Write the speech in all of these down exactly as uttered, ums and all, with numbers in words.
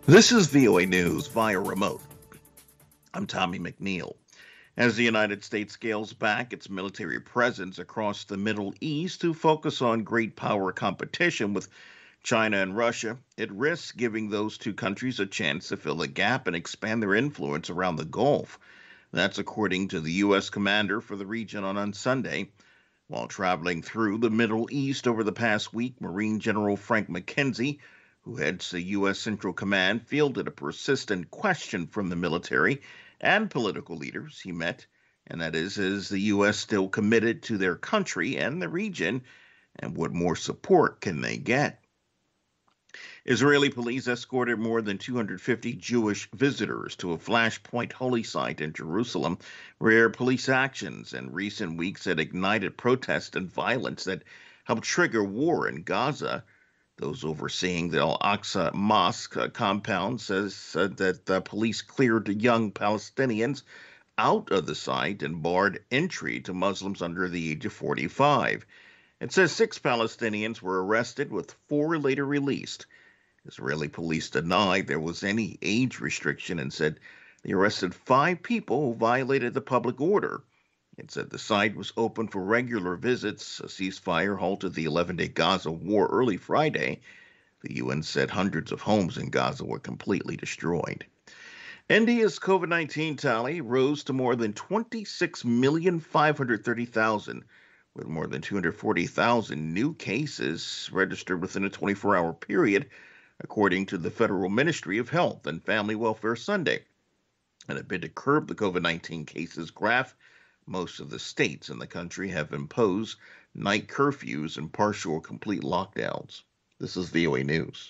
This is V O A News via remote. I'm Tommy McNeil. As the United States scales back its military presence across the Middle East to focus on great power competition with China and Russia, it risks giving those two countries a chance to fill the gap and expand their influence around the Gulf. That's according to the U S commander for the region on, on Sunday. While traveling through the Middle East over the past week, Marine General Frank McKenzie, who heads the U S. Central Command, fielded a persistent question from the military and political leaders he met, and that is, is the U S still committed to their country and the region, and what more support can they get? Israeli police escorted more than two hundred fifty Jewish visitors to a flashpoint holy site in Jerusalem, where police actions in recent weeks had ignited protest and violence that helped trigger war in Gaza. Those overseeing the Al Aqsa Mosque uh, compound says uh, that the police cleared young Palestinians out of the site and barred entry to Muslims under the age of forty-five. It says six Palestinians were arrested, with four later released. Israeli police denied there was any age restriction and said they arrested five people who violated the public order. It said the site was open for regular visits. A ceasefire halted the eleven-day Gaza war early Friday. The U N said hundreds of homes in Gaza were completely destroyed. India's COVID nineteen tally rose to more than twenty-six million five hundred thirty thousand, with more than two hundred forty thousand new cases registered within a twenty-four hour period, according to the Federal Ministry of Health and Family Welfare Sunday. In a bid to curb the COVID nineteen cases graph, most of the states in the country have imposed night curfews and partial or complete lockdowns. This is V O A News.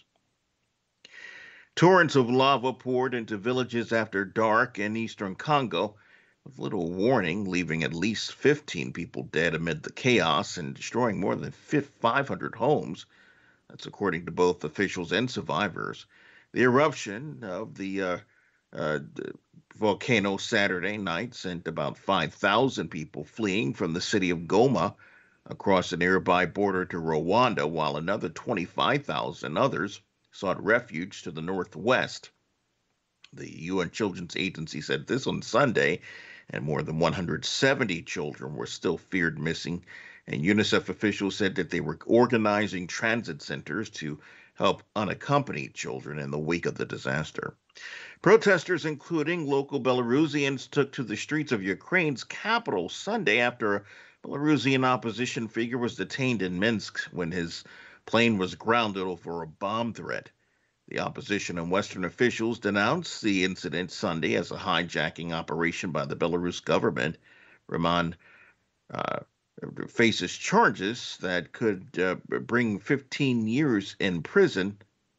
Torrents of lava poured into villages after dark in eastern Congo with little warning, leaving at least fifteen people dead amid the chaos and destroying more than five hundred homes. That's according to both officials and survivors. The eruption of the uh, uh, volcano Saturday night sent about five thousand people fleeing from the city of Goma across the nearby border to Rwanda, while another twenty-five thousand others sought refuge to the northwest. The U N Children's Agency said this on Sunday, and more than one hundred seventy children were still feared missing, and UNICEF officials said that they were organizing transit centers to help unaccompanied children in the wake of the disaster. Protesters, including local Belarusians, took to the streets of Ukraine's capital Sunday after a Belarusian opposition figure was detained in Minsk when his plane was grounded over a bomb threat. The opposition and Western officials denounced the incident Sunday as a hijacking operation by the Belarus government. Roman uh, faces charges that could uh, bring fifteen years in prison.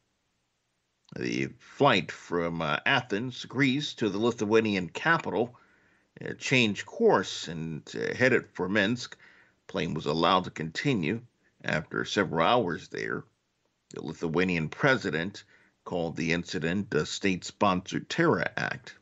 The flight from uh, Athens, Greece, to the Lithuanian capital uh, changed course and uh, headed for Minsk. The plane was allowed to continue after several hours there. The Lithuanian president called the incident a state-sponsored terror act.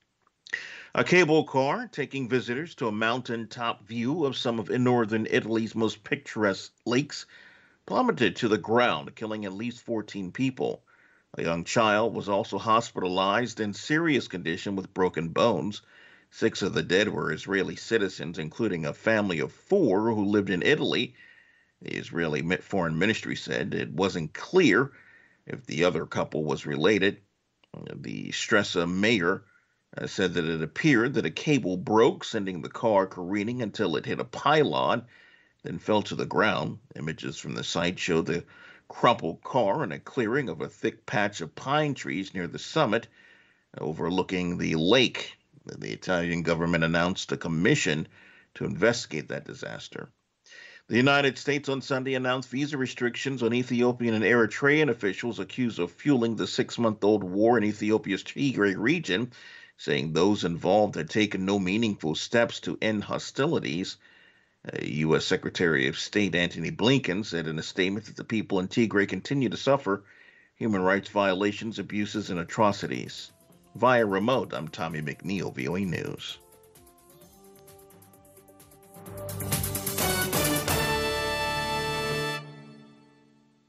A cable car taking visitors to a mountaintop view of some of northern Italy's most picturesque lakes plummeted to the ground, killing at least fourteen people. A young child was also hospitalized in serious condition with broken bones. Six of the dead were Israeli citizens, including a family of four who lived in Italy. The Israeli Foreign Ministry said it wasn't clear if the other couple was related. The Stresa mayor uh, said that it appeared that a cable broke, sending the car careening until it hit a pylon, then fell to the ground. Images from the site show the crumpled car in a clearing of a thick patch of pine trees near the summit overlooking the lake. The Italian government announced a commission to investigate that disaster. The United States on Sunday announced visa restrictions on Ethiopian and Eritrean officials accused of fueling the six-month-old war in Ethiopia's Tigray region, saying those involved had taken no meaningful steps to end hostilities. U S. Secretary of State Antony Blinken said in a statement that the people in Tigray continue to suffer human rights violations, abuses, and atrocities. Via remote, I'm Tommy McNeil, V O A News.